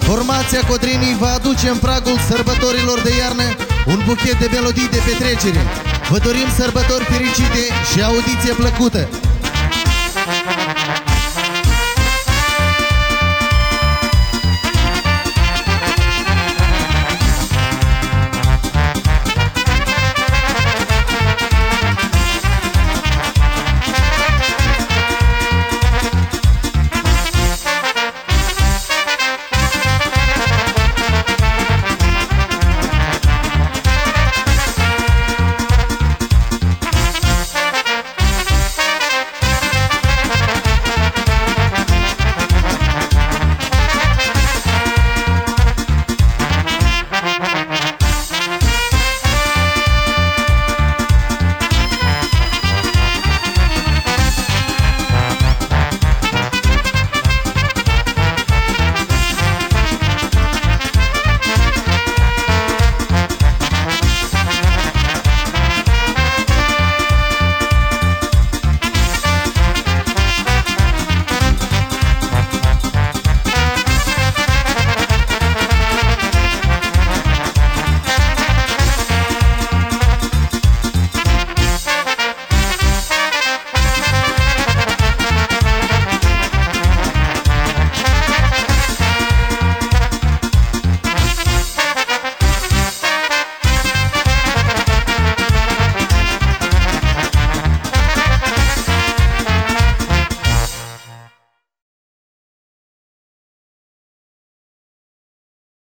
Formația Codrinii va aduce în pragul sărbătorilor de iarnă un buchet de melodii de petrecere. Vă dorim sărbători fericite și audiție plăcută!